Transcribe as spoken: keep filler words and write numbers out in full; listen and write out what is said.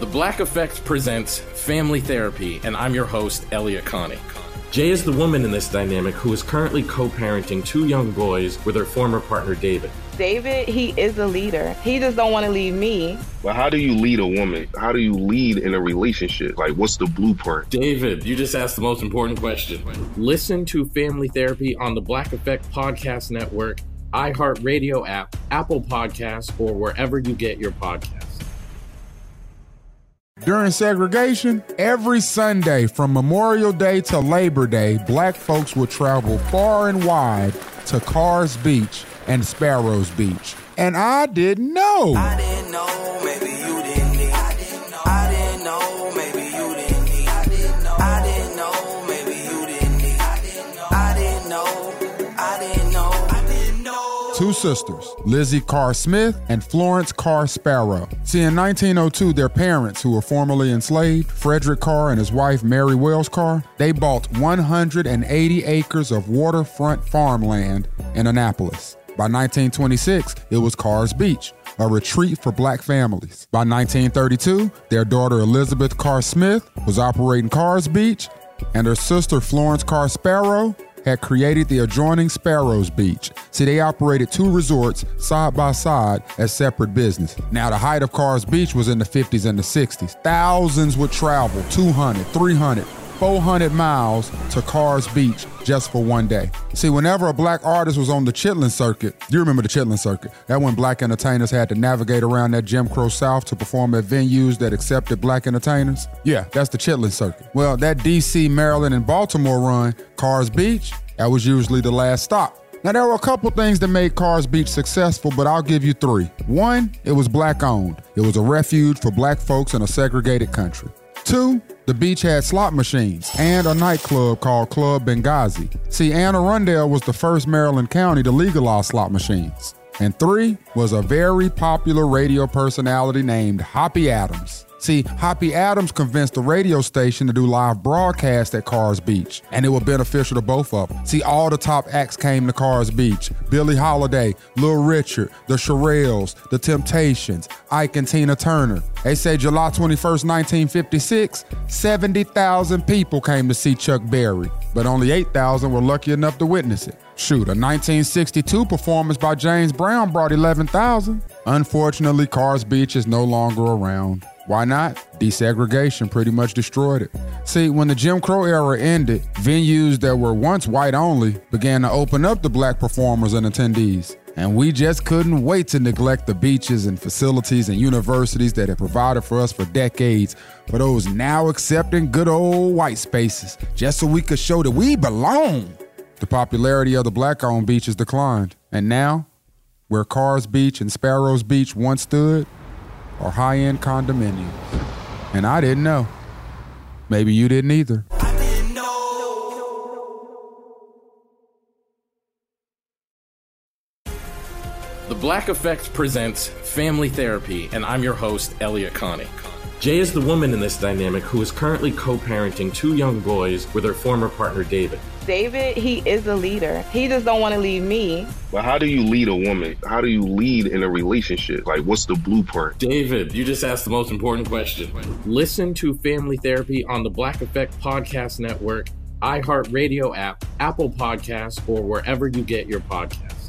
The Black Effect presents Family Therapy, and I'm your host, Elliot Connie. Jay is the woman in this dynamic who is currently co-parenting two young boys with her former partner, David. David, he is a leader. He just don't want to leave me. But how do you lead a woman? How do you lead in a relationship? Like, what's the blueprint? David, you just asked the most important question. Listen to Family Therapy on the Black Effect Podcast Network, iHeartRadio app, Apple Podcasts, or wherever you get your podcasts. During segregation, every Sunday from Memorial Day to Labor Day, black folks would travel far and wide to Carr's Beach and Sparrows Beach. And I didn't know. I didn't know, maybe you didn't need. I didn't know, I didn't know, maybe you didn't need. I didn't know, I didn't know, maybe you didn't need. I didn't know, I didn't know, I didn't know, I didn't know. Two sisters, Lizzie Carr Smith and Florence Carr Sparrow. See, in nineteen oh two, their parents, who were formerly enslaved, Frederick Carr and his wife Mary Wells Carr, they bought one hundred eighty acres of waterfront farmland in Annapolis. By nineteen twenty-six, it was Carr's Beach, a retreat for black families. By nineteen thirty-two, their daughter Elizabeth Carr Smith was operating Carr's Beach, and her sister Florence Carr Sparrow had created the adjoining Sparrows Beach. See, they operated two resorts side by side as separate business. Now, the height of Carr's Beach was in the fifties and the sixties. Thousands would travel two hundred, three hundred, four hundred miles to Carr's Beach just for one day. See, whenever a black artist was on the Chitlin Circuit, you remember the Chitlin Circuit, that when black entertainers had to navigate around that Jim Crow South to perform at venues that accepted black entertainers? Yeah, that's the Chitlin Circuit. Well, that D C, Maryland, and Baltimore run, Carr's Beach, that was usually the last stop. Now, there were a couple things that made Carr's Beach successful, but I'll give you three. One, it was black-owned. It was a refuge for black folks in a segregated country. Two, the beach had slot machines and a nightclub called Club Benghazi. See, Anne Arundel was the first Maryland county to legalize slot machines. And three was a very popular radio personality named Hoppy Adams. See, Hoppy Adams convinced the radio station to do live broadcasts at Carr's Beach, and it was beneficial to both of them. See, all the top acts came to Carr's Beach. Billie Holiday, Little Richard, the Shirelles, the Temptations, Ike and Tina Turner. They say July twenty-first, nineteen fifty-six, seventy thousand people came to see Chuck Berry, but only eight thousand were lucky enough to witness it. Shoot, a nineteen sixty-two performance by James Brown brought eleven thousand. Unfortunately, Carr's Beach is no longer around. Why not? Desegregation pretty much destroyed it. See, when the Jim Crow era ended, venues that were once white only began to open up to black performers and attendees. And we just couldn't wait to neglect the beaches and facilities and universities that had provided for us for decades for those now accepting good old white spaces, just so we could show that we belong. The popularity of the black-owned beaches declined. And now, where Carr's Beach and Sparrows Beach once stood, are high-end condominiums. And I didn't know. Maybe you didn't either. I didn't know. The Black Effect presents Family Therapy, and I'm your host, Elliot Connie. Jay is the woman in this dynamic who is currently co-parenting two young boys with her former partner, David. David, he is a leader. He just don't want to leave me. But how do you lead a woman? How do you lead in a relationship? Like, what's the blueprint? David, you just asked the most important question. Listen to Family Therapy on the Black Effect Podcast Network, iHeartRadio app, Apple Podcasts, or wherever you get your podcasts.